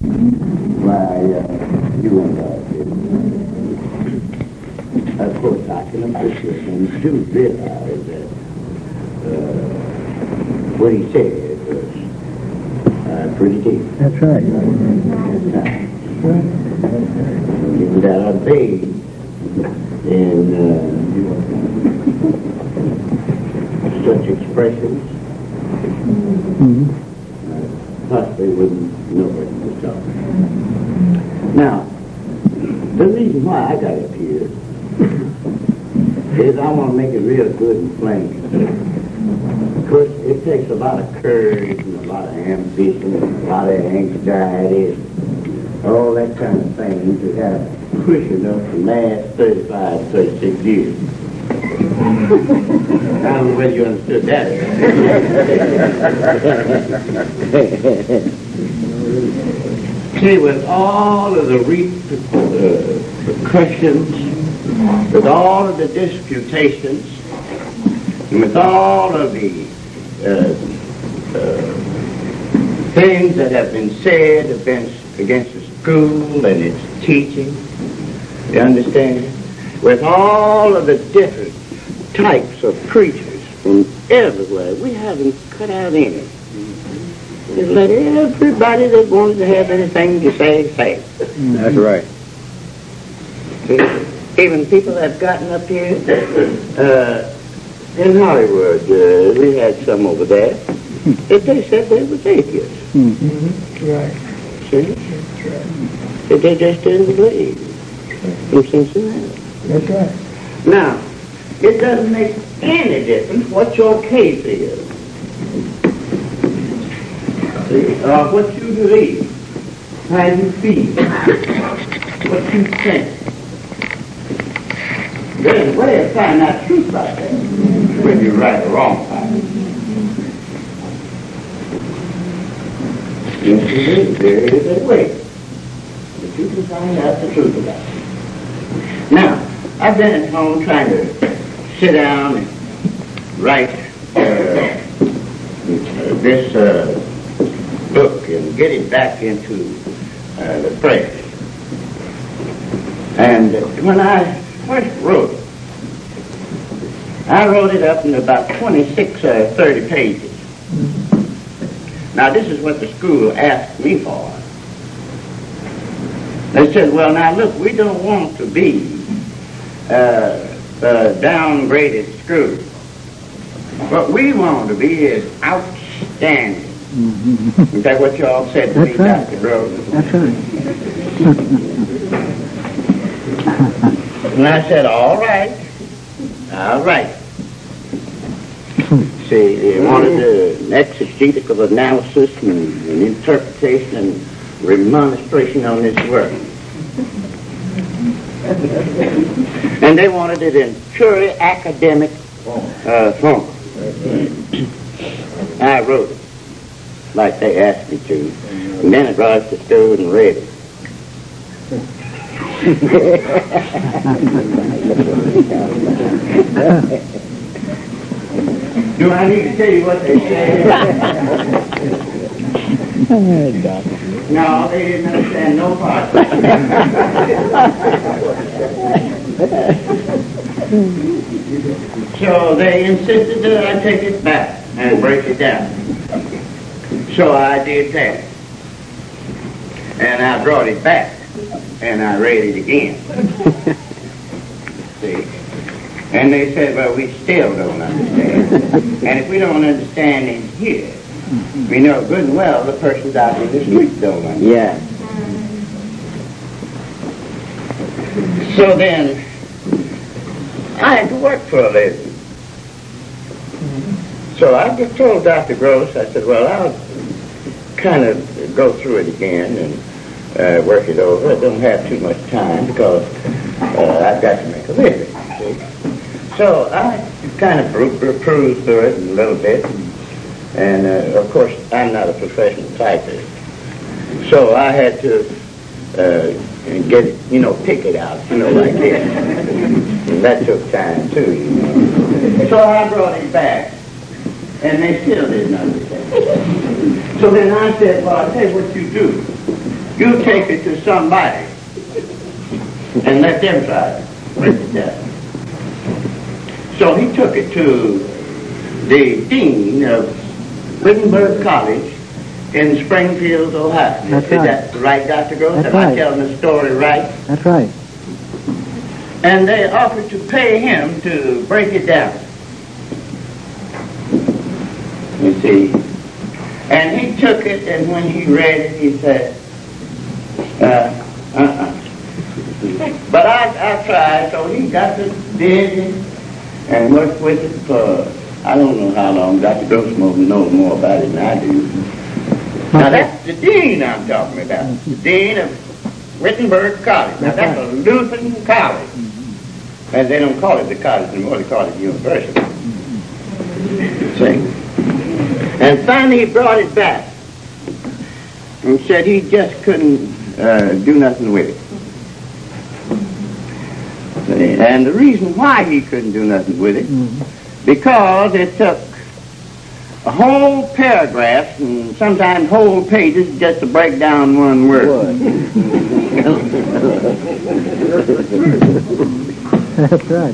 Why, you and I did. Of course, I can appreciate and do realize that what he said was pretty deep. That's right. Given that I paid in such expressions, possibly wouldn't know what he was talking about. Now, the reason why I got up here is I want to make it real good and plain. Of course, it takes a lot of courage and a lot of ambition and a lot of anxiety and all that kind of thing to have push enough to last 35, 36 years. I don't know whether you understood that. See, with all of the repercussions, with all of the disputations, and with all of the things that have been said against the school and its teaching, you understand? With all of the different types of preachers from everywhere, we haven't cut out any. Just let everybody that wanted to have anything to say. That's right. Even people that have gotten up here in Hollywood, we had some over there, that they said they were atheists. Right. See? That's right. That they just didn't believe. From Cincinnati. That's right. Now, it doesn't make any difference what your case is. See, what you believe, how you feel, what you think. There's a way of finding out truth about that, whether you're right or wrong about it. Yes, there is a way that you can find out the truth about it. Now, I've been at home trying to sit down and write this book and get it back into the press. And when I first wrote it, I wrote it up in about 26 or 30 pages. Now, this is what the school asked me for. They said, well, now, look, we don't want to be downgraded school. What we want to be is outstanding. Is that what you all said to me, Dr. Groves? That's right. And I said, all right. See, they wanted an exegetical analysis and an interpretation and remonstration on this work. And they wanted it in purely academic form. I wrote it like they asked me to, and then I brought it to school and read it. Do I need to tell you what they said? No, they didn't understand no part. So they insisted that I take it back and break it down. So I did that. And I brought it back and I read it again. See? And they said, well, we still don't understand. And if we don't understand in here, we know good and well the persons out in the street don't understand. Yeah. So then, I had to work for a living. So I just told Dr. Gross, I said, well, I'll kind of go through it again and work it over. I don't have too much time because I've got to make a living, see? So I kind of perused through it a little bit. And, of course, I'm not a professional typist. So I had to get it, pick it out, like this. And that took time, too, So I brought it back, and they still didn't understand. So then I said, well, I'll tell you what you do. You take it to somebody and let them try to break it down. So he took it to the dean of Wittenberg College in Springfield, Ohio. That's Is right. that right, Dr. Gross? That's Am I right. telling the story right? That's right. And they offered to pay him to break it down. You see. And he took it, and when he read it, he said, But I tried, so he got to did it and worked with it for, I don't know how long. Dr. Grossmo knows more about it than I do. Now that's the dean I'm talking about, the dean of Wittenberg College. Now that's a Lutheran college. And they don't call it the college anymore, they call it the university. See? And finally he brought it back and said he just couldn't do nothing with it. See? And the reason why he couldn't do nothing with it, because it took a whole paragraph and sometimes whole pages just to break down one word. That's right.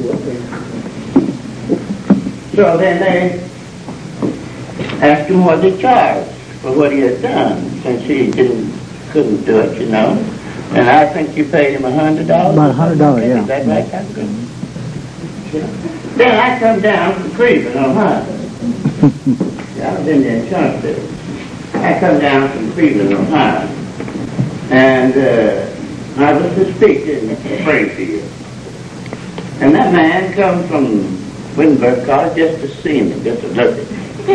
So then they asked him what he charged for what he had done, since he couldn't do it, you know. And I think you paid him $100. About $100, yeah. Is that right, Dr. Good? Then I come down from Cleveland, Ohio. Yeah, I was in the insurance business. I come down from Cleveland, Ohio, and I was to speak in Springfield. And that man come from Wittenberg College just to see me, just to look at me.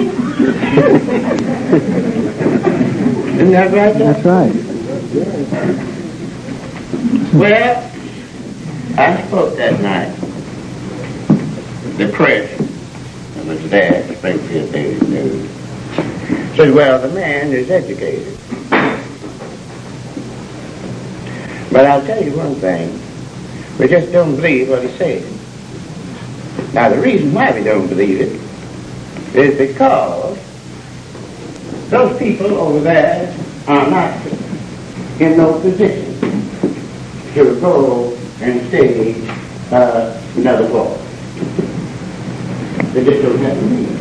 Isn't that right? That's right. Well, I spoke that night. The press was there, Springfield Daily News. Said, well, the man is educated. But I'll tell you one thing. We just don't believe what he says. Now, the reason why we don't believe it is because those people over there are not in no position to go and stage another war. They just don't have the means.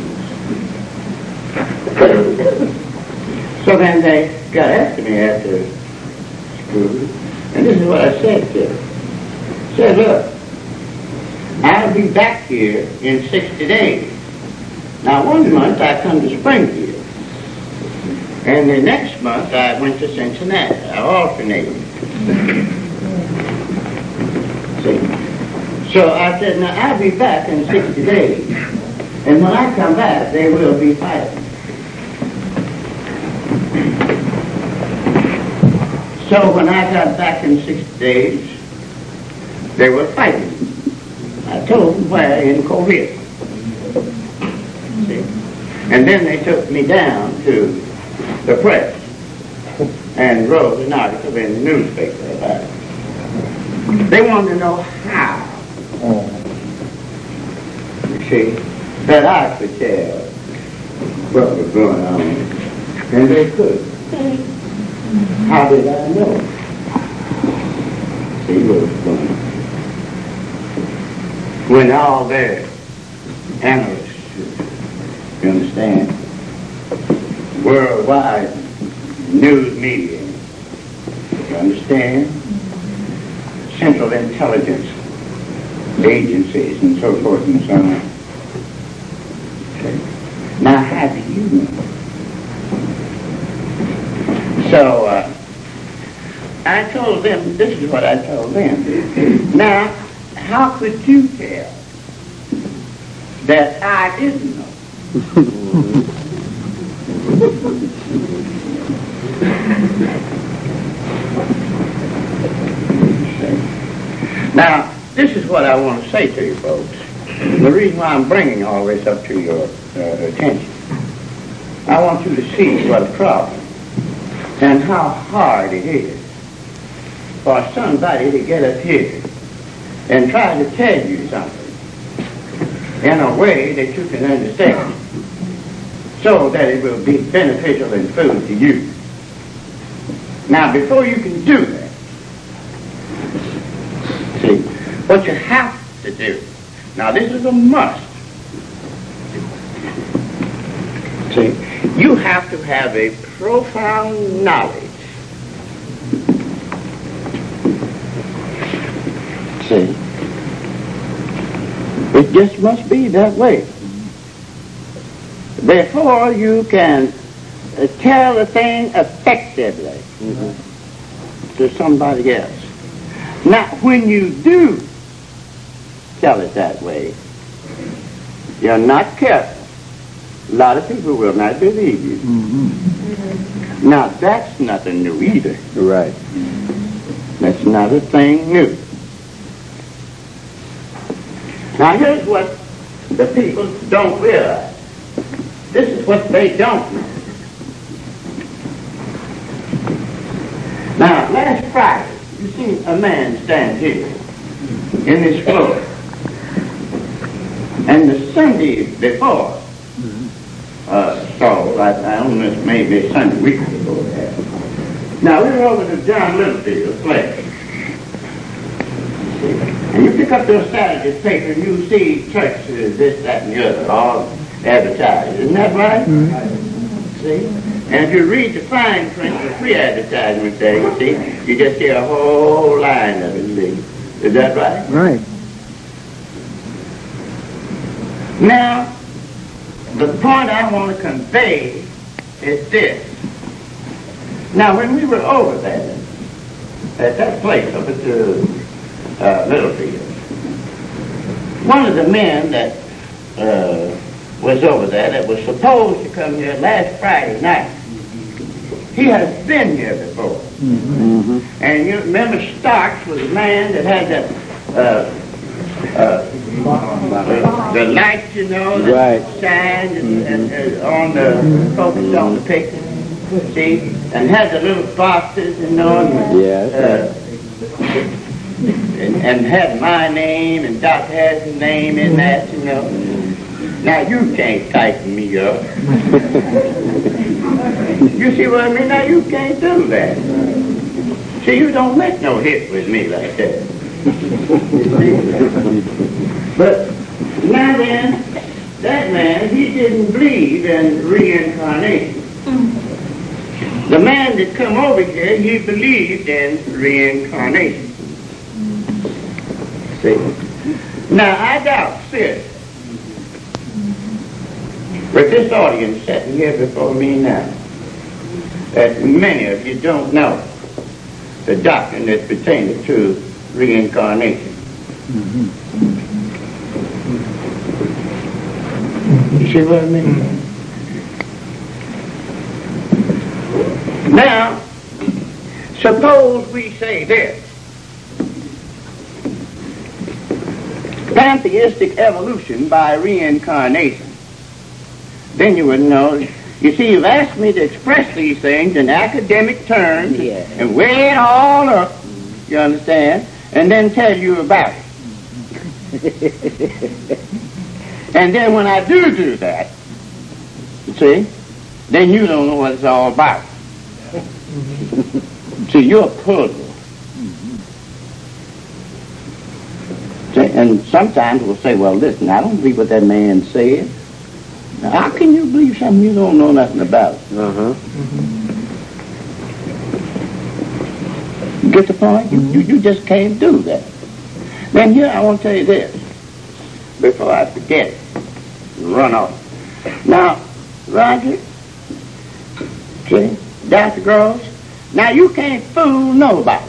So then they got after me after school, and this is what I said to them. I said, look, I'll be back here in 60 days. Now, one month I come to Springfield, and the next month I went to Cincinnati. I alternated. See? So I said, now I'll be back in 60 days, and when I come back, they will be fighting. So when I got back in 60 days, they were fighting. I told them where in Korea. See? And then they took me down to the press and wrote an article in the newspaper about it. They wanted to know how, you see, that I could tell what was going on. And they could. How did I know? See what was going on. When all their analysts, you understand, worldwide news media, you understand, central intelligence agencies and so forth and so on. Okay. Now, how do you know? So, I told them, this is what I told them. Now, how could you tell that I didn't know? Now, this is what I want to say to you folks. The reason why I'm bringing all this up to your attention. I want you to see what a problem and how hard it is for somebody to get up here and try to tell you something in a way that you can understand so that it will be beneficial and food to you. Now, before you can do that, see, what you have to do, now this is a must. See, you have to have a profound knowledge. See, it just must be that way. Before you can tell a thing effectively to somebody else. Now, when you do tell it that way, you're not careful. A lot of people will not believe you. Now, that's nothing new either. Right. That's not a thing new. Now, here's what the people don't realize. This is what they don't know. Now, last Friday, you see a man stand here in this floor. And the Sunday before, I don't know, maybe Sunday week before that. Now, we were over to John Littlefield's place. And you pick up your Saturday paper and you see churches, this, that, and the other, all advertised. Isn't that right? See? And if you read the fine print of the free advertisement there, you see, you just see a whole line of it, see? Is that right? Right. Now, the point I want to convey is this. Now, when we were over there, at that place up at the Littlefield, one of the men that was over there that was supposed to come here last Friday night, he has been here before. And you remember Starks was a man that had that the lights, you know, that shine and on the focus on the picture, see, and had the little boxes, you know, and had my name and Doc Harris's name in that, you know. Now you can't tighten me up. You see what I mean? Now you can't do that. See, you don't make no hit with me like that. But now then, that man, he didn't believe in reincarnation. The man that come over here, he believed in reincarnation. See? Now, I doubt, sis, with this audience sitting here before me now, that many of you don't know the doctrine that pertains to reincarnation. You see what I mean? Now, suppose we say this. Pantheistic evolution by reincarnation. Then you would know. You see, you've asked me to express these things in academic terms and weigh it all up, you understand, and then tell you about it. And then when I do that, you see, then you don't know what it's all about. See, you're puzzled. And sometimes we'll say, well, listen, I don't believe what that man said. Now, how can you believe something you don't know nothing about? Get the point? You just can't do that. Then here I want to tell you this, before I forget it, run off. Now, Roger, see, Dr. Gross, now you can't fool nobody.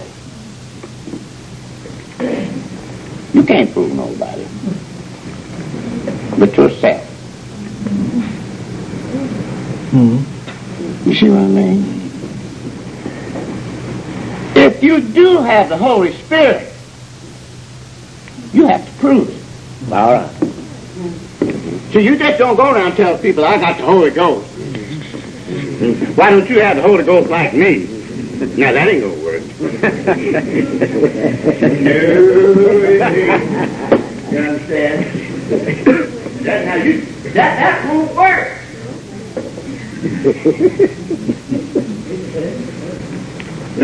You can't fool nobody but yourself. You see what I mean? If you do have the Holy Spirit, you have to prove it. All right. So you just don't go around and tell people, I got the Holy Ghost. Why don't you have the Holy Ghost like me? Now, that ain't gonna work. No. You understand? That won't work.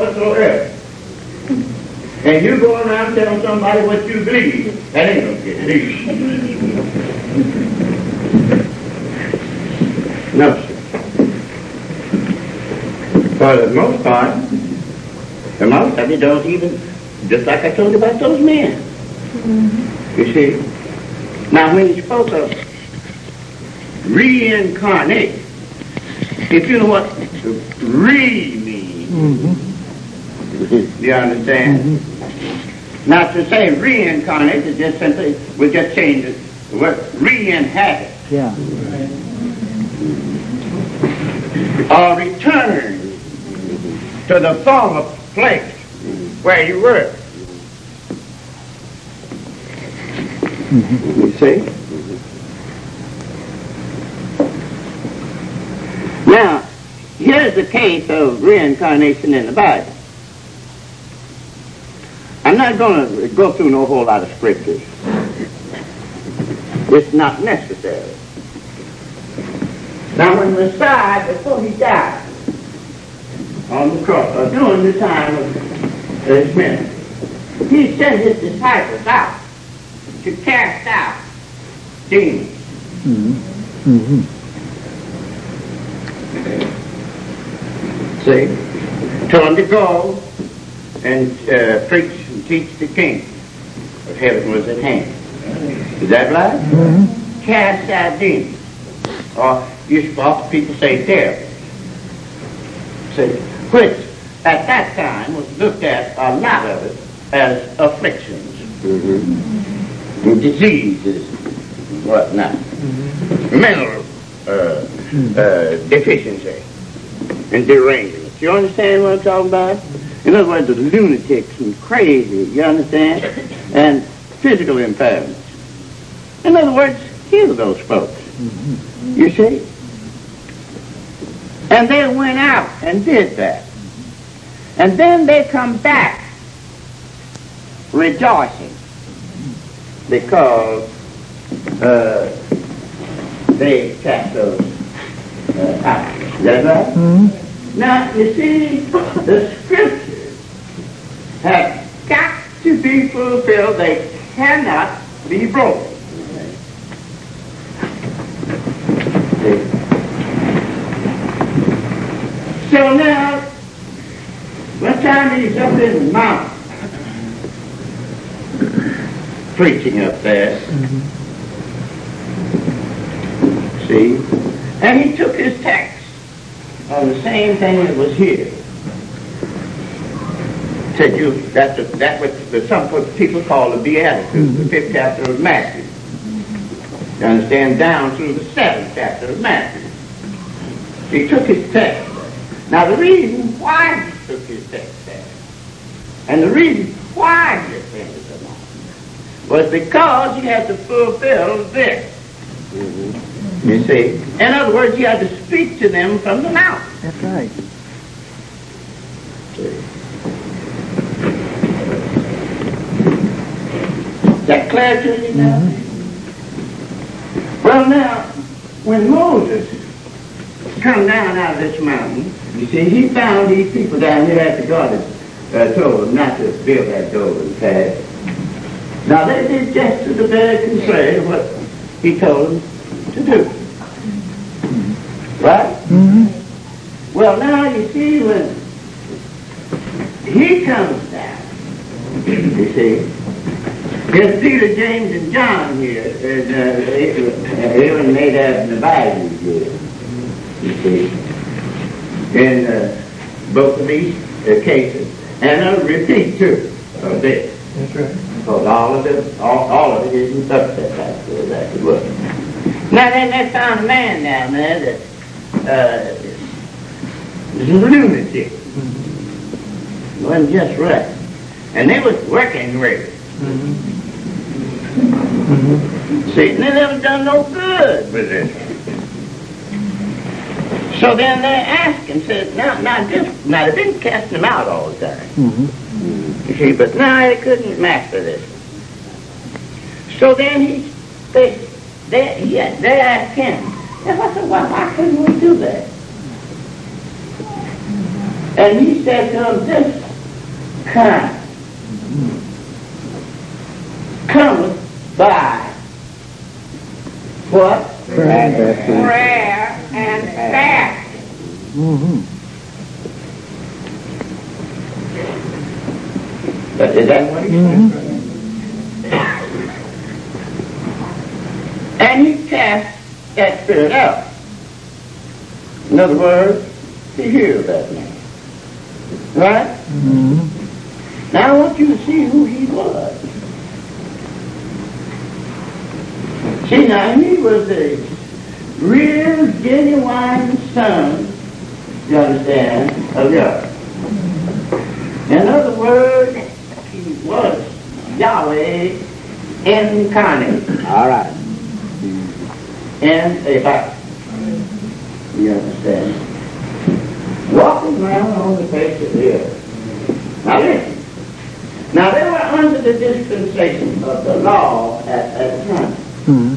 whatsoever. And you go around telling somebody what you believe, that ain't gonna get it either. No, sir. For the most part, the most of you don't even, just like I told you about those men. You see? Now, when you spoke of reincarnate, if you know what re means, you understand? Now, to say reincarnate is just simply, we just change it, the word re-inhabit. Yeah. Or return to the former place where you were. You see? Now, here's the case of reincarnation in the Bible. I'm not going to go through no whole lot of scriptures. It's not necessary. Now, when Messiah, before he died on the cross, or during the time of his ministry, he sent his disciples out to cast out demons. See? Told them to go and preach and teach the kingdom of heaven was at hand. Is that right? Cast out demons. Or you often people say devils. See? Which at that time was looked at, a lot of it, as afflictions. Diseases and whatnot. Mental deficiency and derangement. You understand what I'm talking about? In other words, the lunatics and crazy, you understand? And physical impairments. In other words, heal those folks. You see? And they went out and did that. And then they come back rejoicing because they cast those out. Is that right? Now, you see, the scriptures have got to be fulfilled. They cannot be broken. So now, one time he's up in the mountain, preaching up there. See? And he took his text on the same thing that was here. Said that what some people call the Beatitudes, the 5th chapter of Matthew. You understand? Down through the 7th chapter of Matthew. He took his text. Now the reason why he took his text there, and the reason why he ascended the mountain, was because he had to fulfill this. You see? In other words, he had to speak to them from the mountain. That's right. Is that clear to you now? Well, now, when Moses come down out of this mountain, you see, he found these people down here after God had told them not to build that golden calf. Now, they did just to the very contrary of what he told them to do. Right? Well, now, you see, when he comes down, you see, there's Peter, James, and John here, even made out in the Bible here, you see, in both of these cases. And a repeat, too, of this. That's right. Because all of it isn't upset like that it was. Now then they found a man down there that was a lunatic. Wasn't just right. And they was working with it. See, and they never done no good with it. So then they asked him, said, now they've been casting him out all the time. You see, but now they couldn't master this. So then they asked him, why couldn't we do that? And he said to him, this kind cometh by what? Prayer and fasting. Mm-hmm. Is that what he said? And he cast that spirit out. In other words, he healed that man. Right? Mm-hmm. Now I want you to see who he was. See, now he was a real genuine son, you understand, of Yahweh. In other words, he was Yahweh incarnate. All right. In a body. You understand? Walking around on the face of the earth. Now listen. Now they were under the dispensation of the law at that time. Mm-hmm.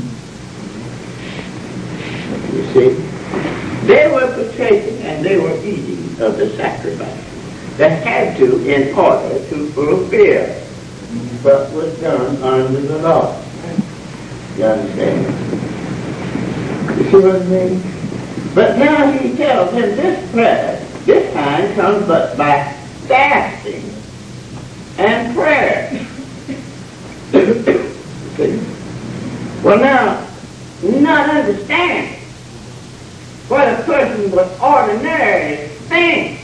You see? They were partaking and they were eating of the sacrifice. They had to in order to fulfill what was done under the law. You understand? You see what I mean? But now he tells him this prayer, this time comes but by fasting and prayer. See? Well now, not understand what a person would ordinarily think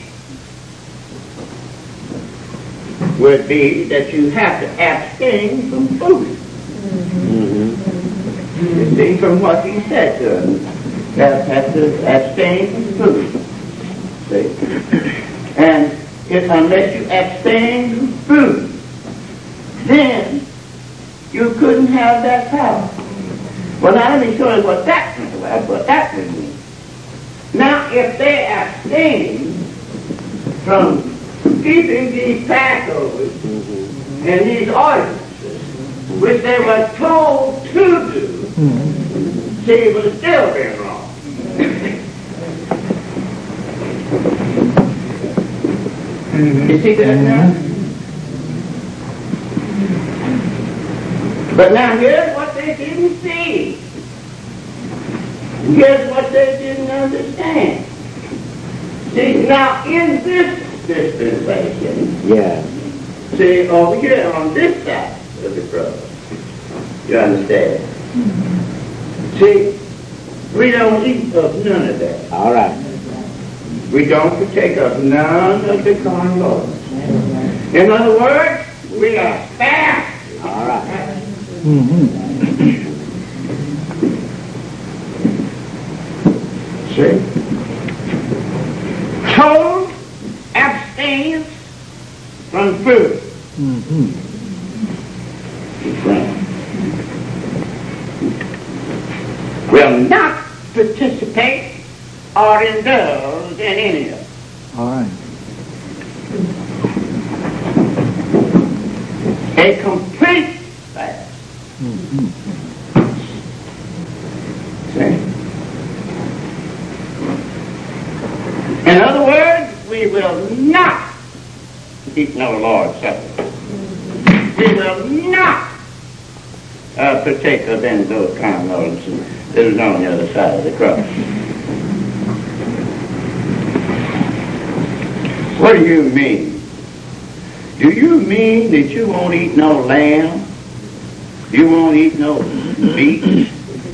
would be that you have to abstain from food. Mm-hmm. You see, from what he said to him, that have to abstain from food. See? And if unless you abstain from food, then you couldn't have that power. Well, now let me show you what that would mean. Now, if they abstain from keeping these Passovers and these ordinances, which they were told to do, see, it was still being wrong. You see that now? But now here's what they didn't see. Here's what they didn't understand. See, now in this dispensation, Yeah. see, over here on this side of the cross, you understand? See, we don't eat of none of that. All right. We don't partake of none of the carnal ordinance. In other words, we are fasting. All right. Mm-hmm. See? Total abstinence from food. Mm-hmm. Will not participate or indulge in any of it. All right. A complete fast. Mm-hmm. See? In other words, we will not eat no Lord's Supper. We will not partake of any of those kind of ordinances that is on the other side of the cross. What do you mean? Do you mean that you won't eat no lamb? You won't eat no beef?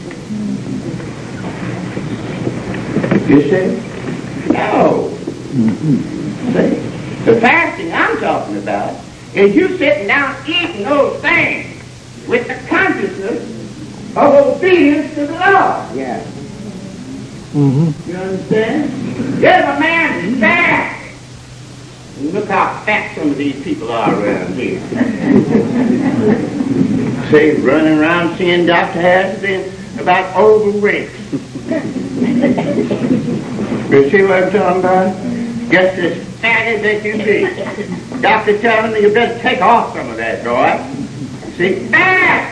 You see? No. See? The fasting I'm talking about is you sitting down eating those things with the consciousness of obedience to the law. Yeah. Mm-hmm. You understand? There's a man fast. Look how fat some of these people are around here. Say, running around seeing Dr. Harrison about overweight. You see what I'm talking about? Just as fat as they can be. Doctor telling me you better take off some of that, boy. See, fat!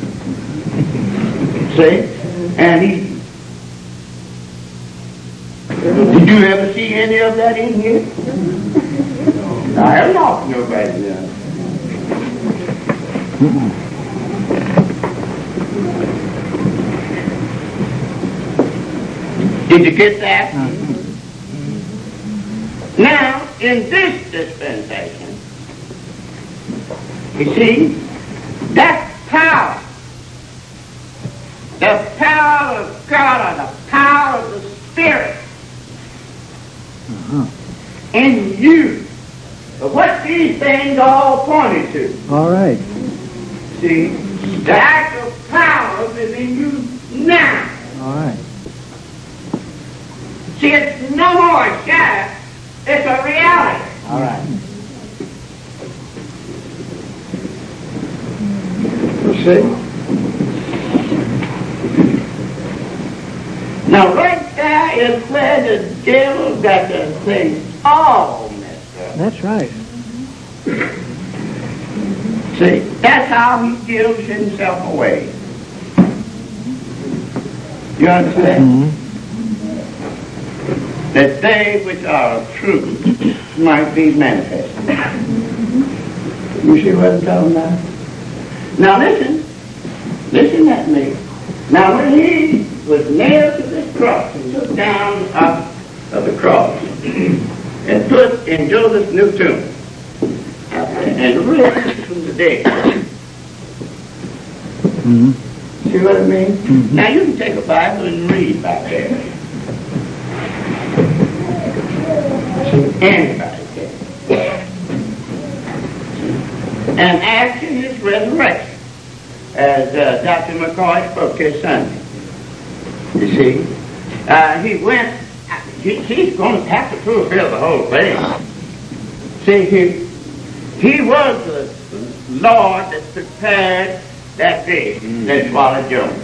See? And Did you ever see any of that in here? I haven't offered nobody none. Did you get that? Now, in this dispensation, you see, that power, the power of God, or the power of the Spirit in you. But what these things all pointed to. All right. See, the actual power is in you now. All right. See, it's no more a shadow, it's a reality. All right. You see? Now, right there is where the devil got the thing all messed up. That's right. See, that's how he gives himself away. You understand? That they which are of truth might be manifested. You see what I'm talking about? Now listen at me. Now when he was nailed to this cross, he took down off of the cross and put in Joseph's new tomb and raised from the dead. See what I mean? Now you can take a Bible and read back there. See, anybody can. And after his resurrection, as Dr. McCoy spoke his Sunday, you see, he went, he's going to have to fulfill the whole thing. See, he was the Lord that prepared that fish that swallowed Jonah.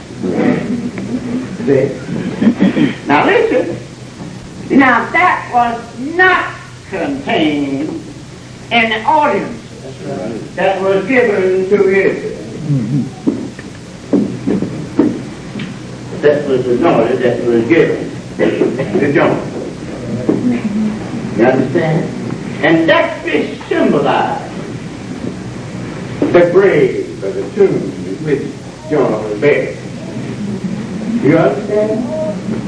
See? Now listen. Now that was not contained in the audience that was given to Israel. That was the knowledge that was given to Jonah. You understand? And that fish symbolized the grave or the tomb in which Jonah was buried. You understand?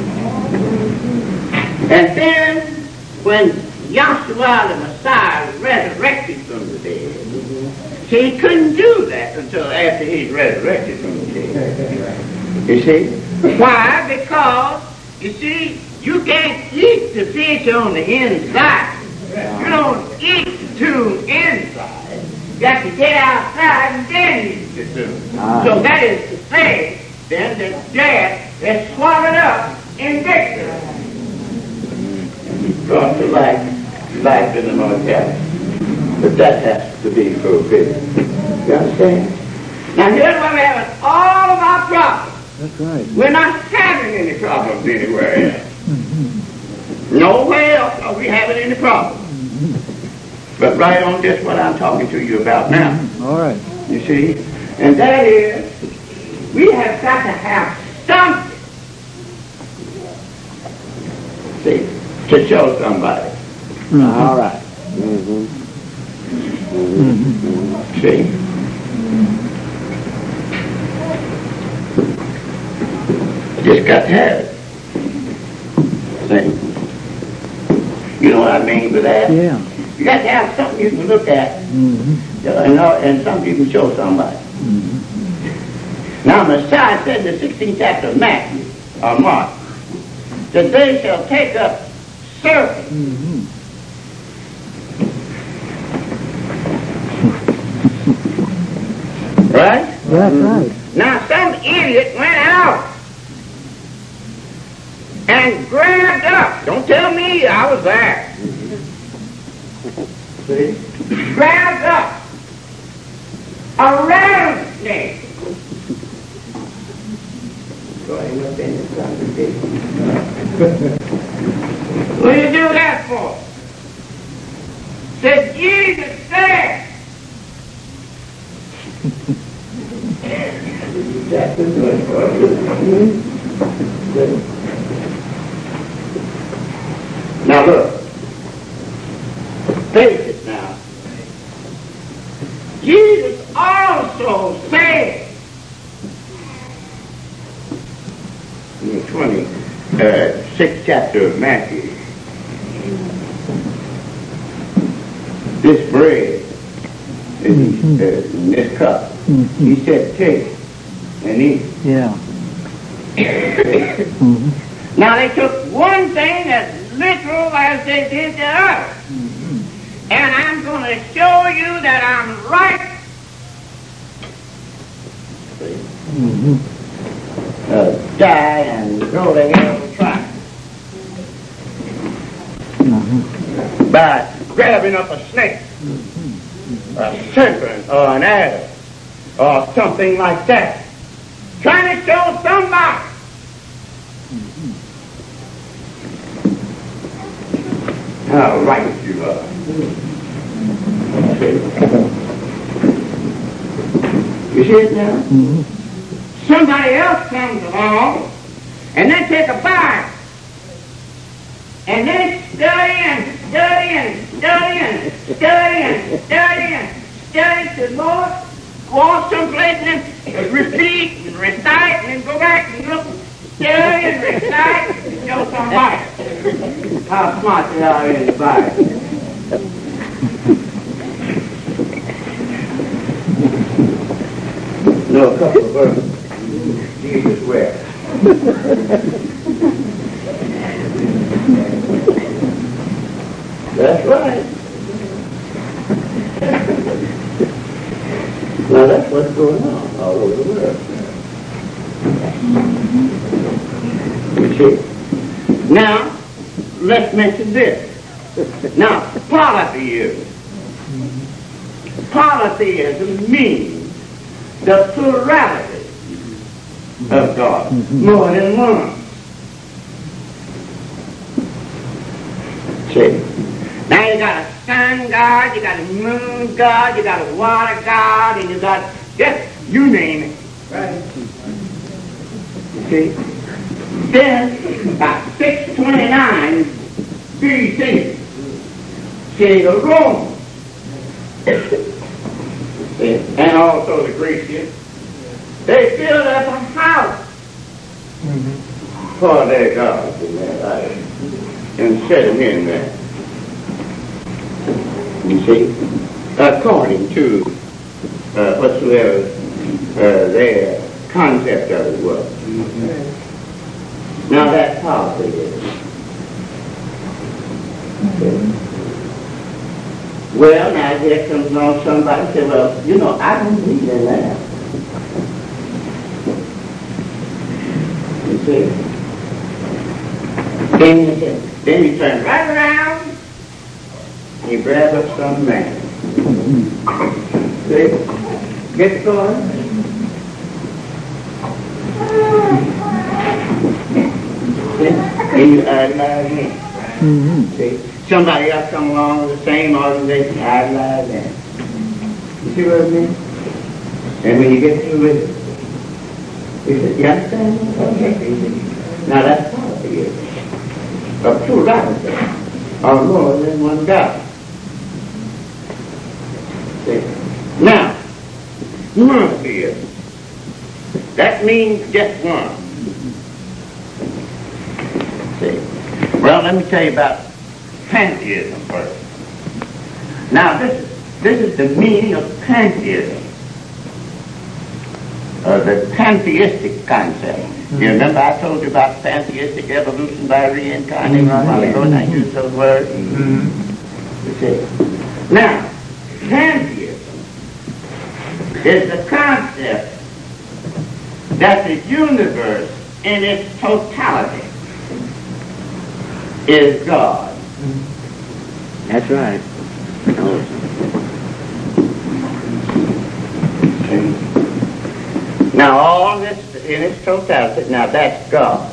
And then, when Yahshua the Messiah was resurrected from the dead, see, he couldn't do that until after he's resurrected from the dead. You see? Why? Because, you see, you can't eat the fish on the inside. You don't eat the tomb inside. You got to get outside and then eat the tomb. So that is to say, then, that death is swallowed up in victory. Brought to life in the mortality. But that has to be fulfilled. You understand? Now here's what we have all of our problems. That's right. We're not having any problems anywhere else. Nowhere else are we having any problems. But right on just what I'm talking to you about now. All right. You see? And that is, we have got to have something. See? To show somebody. All right. See? Just got to have it. See? You know what I mean by that? Yeah. You got to have something you can look at, and something you can show somebody. Now, Messiah said in the 16th chapter of Matthew, or Mark, that they shall take up serpents. Right? That's right. Now, some idiot went out and grabbed up. Don't tell me I was there. See? Grabbed up a rattlesnake. What do you do that for? Said Jesus said. Face it now. Jesus also said in the 26th chapter of Matthew, this bread in this cup, he said, take and eat. Yeah. Now they took one thing as literal as they did the other. And I'm going to show you that I'm right. Die and go to hell to try. By grabbing up a snake, a serpent, or an adder, or something like that. Trying to show somebody. How right you are. You see it now? Somebody else comes along and they take a bite. And they study and study and study and study and study and study to Lord, go off someplace and repeat and recite and then go back and look, study and recite and show somebody how smart they are in the Bible. No, a couple of verses. Jesus wept. That's right. Now that's what's going on all over the world. You see? Now, let's mention this. Now, polytheism. Polytheism means the plurality of God, more than one. See? Now you got a sun god, you got a moon god, you got a water god, and you got just you name it. Right. You see? Then, about 629 BC, see, the Romans, and also the Grecians, they built up a house For their gods in their life and set them in there. You see? According to whatsoever their concept of it was. Now that's polytheism. Well, now here comes along somebody and say, well, you know, I don't believe in that. You see? Then you turn right around and you grab up some man. See? Get going. See? And you idolize him. See? Somebody else come along with the same organization, idolize them. You see what I mean? And when you get through with it, you say, you understand? Okay. Now that's polytheism. A plurality or more than one God. See? Now, monotheism. That means just one. See? Well, let me tell you about pantheism first. Now, this is the meaning of pantheism. The pantheistic concept. You remember I told you about pantheistic evolution by reincarnation a while ago, and I used those words? You see? Now, pantheism is the concept that the universe in its totality is God. That's right. Now, all this in its totality, now that's God.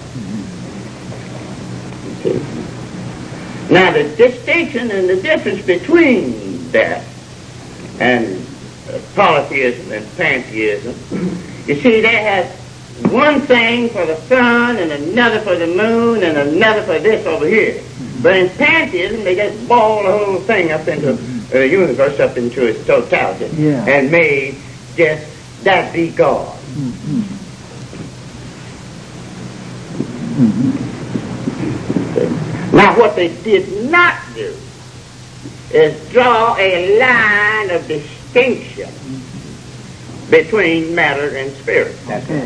You see? Now, the distinction and the difference between that and polytheism and pantheism, you see, they have one thing for the sun and another for the moon and another for this over here. But in pantheism, they just ball the whole thing up into the universe, up into its totality, Yeah. and made just that be God. Mm-hmm. Mm-hmm. Now, what they did not do is draw a line of distinction between matter and spirit. That's Okay. it.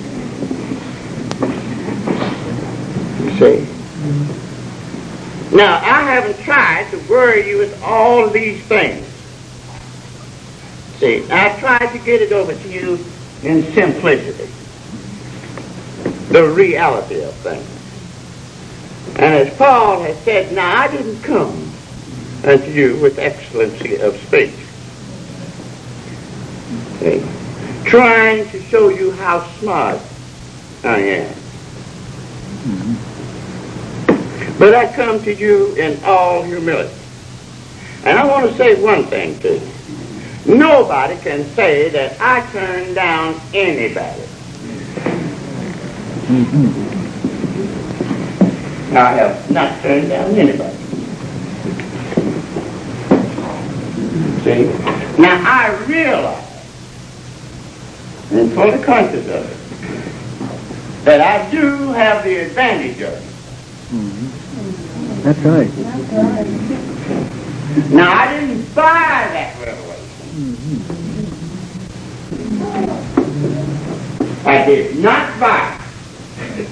You see? Now, I haven't tried to worry you with all these things. See, I tried to get it over to you in simplicity, the reality of things. And as Paul has said, now I didn't come unto you with excellency of speech. See? Trying to show you how smart I am. Mm-hmm. But I come to you in all humility. And I want to say one thing to you. Nobody can say that I turned down anybody. Mm-hmm. I have not turned down anybody. See? Now I realize, and fully conscious of it, that I do have the advantage of it. Mm-hmm. That's right. Now I didn't buy that revelation. Mm-hmm. I did not buy it.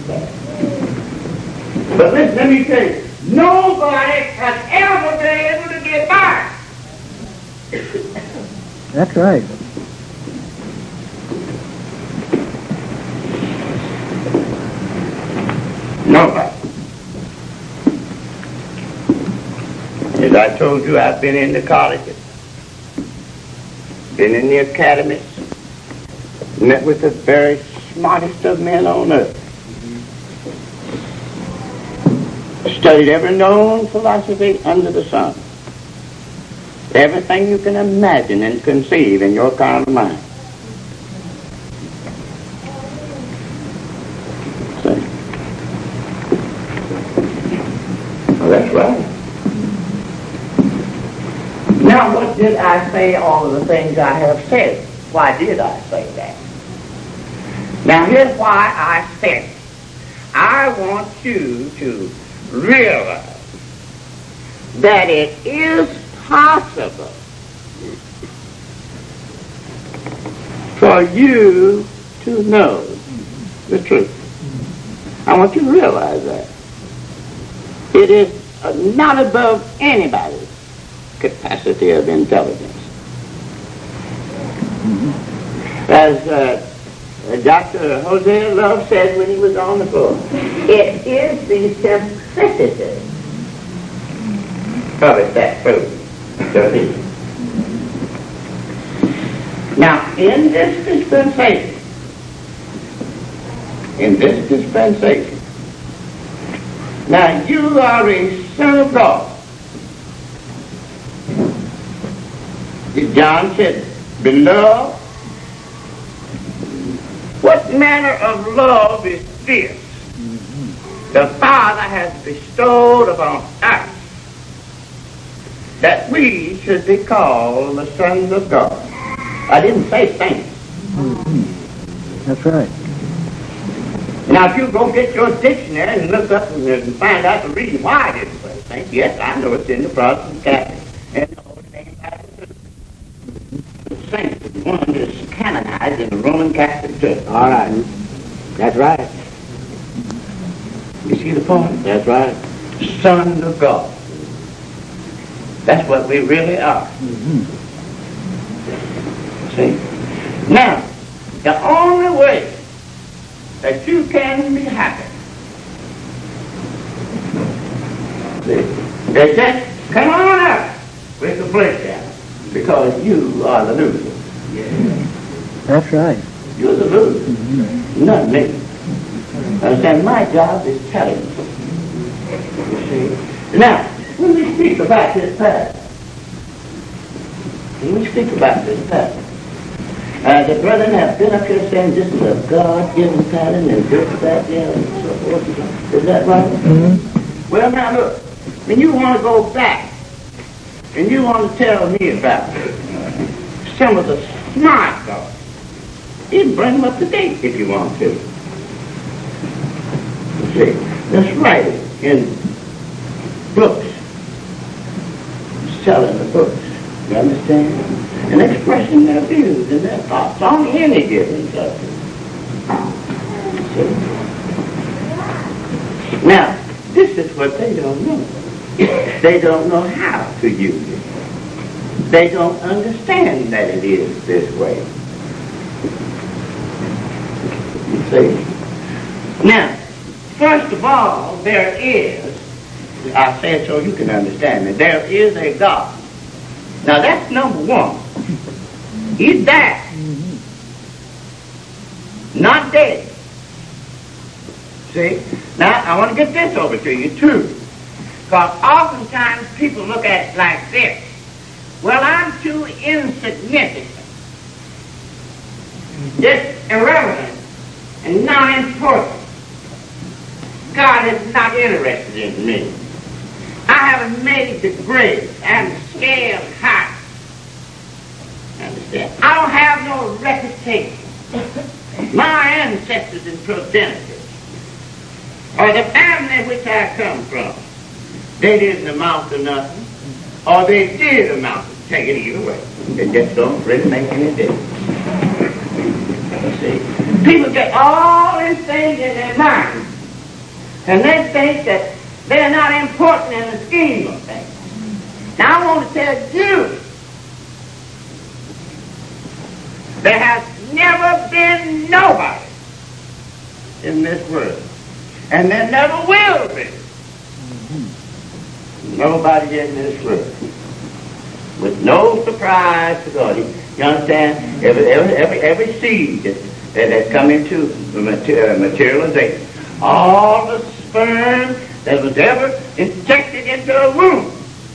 But listen, let me tell you, nobody has ever been able to get by it. That's right. Nobody. As I told you, I've been in the colleges, been in the academies, met with the very smartest of men on earth, studied every known philosophy under the sun, everything you can imagine and conceive in your carnal mind. See? Well, that's right. Now, what did I say all of the things I have said? Why did I say that? Now, here's why I said it. I want you to realize that it is possible for you to know the truth. I want you to realize that. It is not above anybody's capacity of intelligence. As Dr. Jose Love said when he was on the floor, it is the simplicity of it that proves the thing. Now, in this dispensation, now you are a son of God. John said, beloved, what manner of love is this the Father has bestowed upon us, that we should be called the sons of God? I didn't say saints. Mm-hmm. That's right. Now, if you go get your dictionary and look up and find out the reason why I didn't say saints, yes, I know it's in the Protestant Catholic and the Old Name Baptist. The saint is one that is canonized in the Roman Catholic Church. All right. That's right. You see the point? That's right. Son of God. That's what we really are. Mm-hmm. See? Now, the only way that you can be happy is just come on up with the bliss down, because you are the loser. That's right. You're the loser, Mm-hmm. not me. And my job is telling you. You see? Now, when we speak about this pattern, the brethren have been up here saying this is a God-given pattern and this, that, and so forth. Is that right? Mm-hmm. Well, now look, when you want to go back, and you want to tell me about some of the smart thoughts, you can bring them up to date if you want to. You see, let's write it in books, selling the books, you understand? And expressing their views and their thoughts on any given subject. See? Now, this is what they don't know. They don't know how to use it. They don't understand that it is this way. You see? Now, first of all, there is, I say it so you can understand it, there is a God. Now, that's number one. He's there. Not dead. See? Now, I want to get this over to you, too. Because oftentimes people look at it like this. Well, I'm too insignificant, just irrelevant, and not important. God is not interested in me. I haven't made the grade and scale high. Understand? I don't have no reputation. My ancestors and progenitors, or the family which I come from, they didn't amount to nothing, or they did amount to, take it either way. It just don't really make any difference. See, people get all these things in their mind, and they think that they're not important in the scheme of things. Now I want to tell you, there has never been nobody in this world, and there never will be nobody in this world with no surprise to God. You understand? Every seed that's come into materialization, all the sperm that was ever injected into a womb,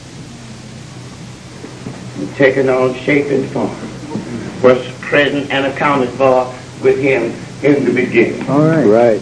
and taken on shape and form, was present and accounted for with him in the beginning. All right. Right.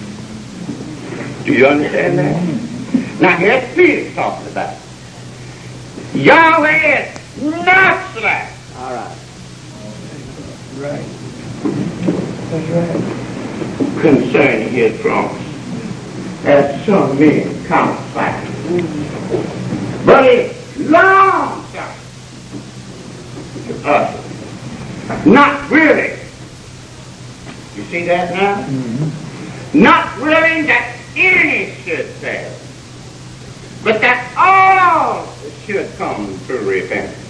Do you understand that? Now here's Peter talking about it. Yahweh is not slack. All right. Right. That's right. Concerning his promise, as some men count slack, but it's long suffering to us. Not willing. You see that now? Mm-hmm. Not willing that any should fail, but that all should come to repentance.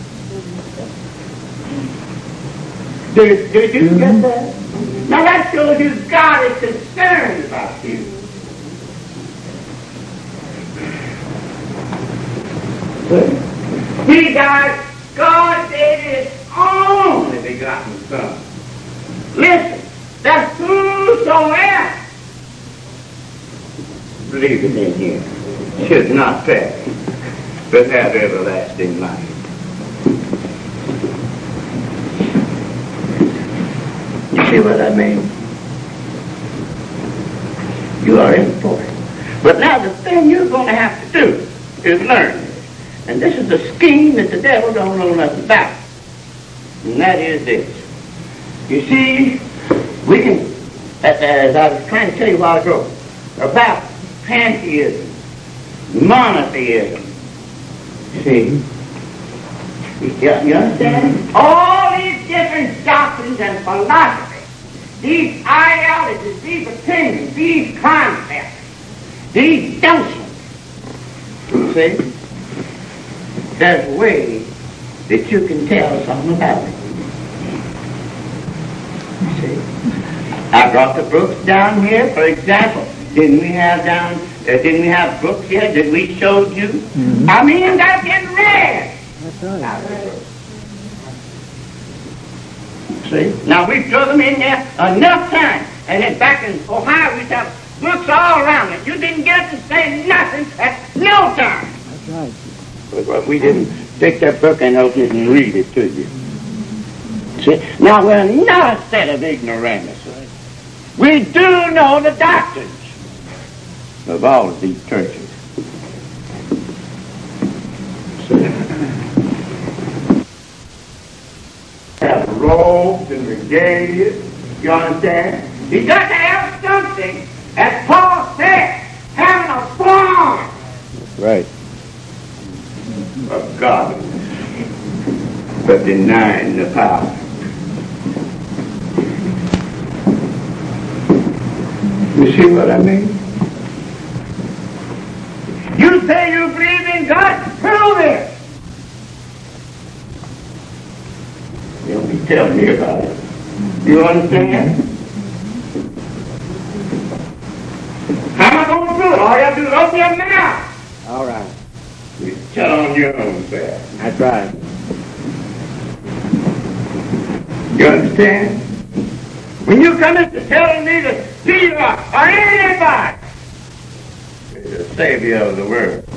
Do you get that? Now that shows you God is concerned about you. He died, God gave his only begotten Son. Listen, that whosoever believeth in him should not perish, but have everlasting life. You see what I mean? You are important. But now the thing you're going to have to do is learn this. And this is a scheme that the devil don't know nothing about. And that is this. You see, we can, as I was trying to tell you a while ago, about pantheism, monotheism. See? You understand? All these different doctrines and philosophies, these ideologies, these opinions, these concepts, these notions. You see? There's ways that you can tell something about it. You see? I brought the books down here, for example. Didn't we have books here that we showed you? Mm-hmm. I mean, that's getting read. That's right. See? Now, we threw them in there enough time. And then back in Ohio, we used to have books all around it. You didn't get to say nothing at no time. That's right. But we didn't take that book and open it and read it to you. See? Now, we're not a set of ignoramuses. We do know the doctrines of all of these churches. robes and regalia. You understand? He got to have something, as Paul said, having a form Right. of godliness, but denying the power. You see what I mean? You say you believe in God, prove it. You don't be telling me about it. You understand? How am I going to do it? All you have to do is open your mouth. All right. You tell on your own self. That's right. You understand? When you come into telling me that Peter or anybody is the Savior of the world,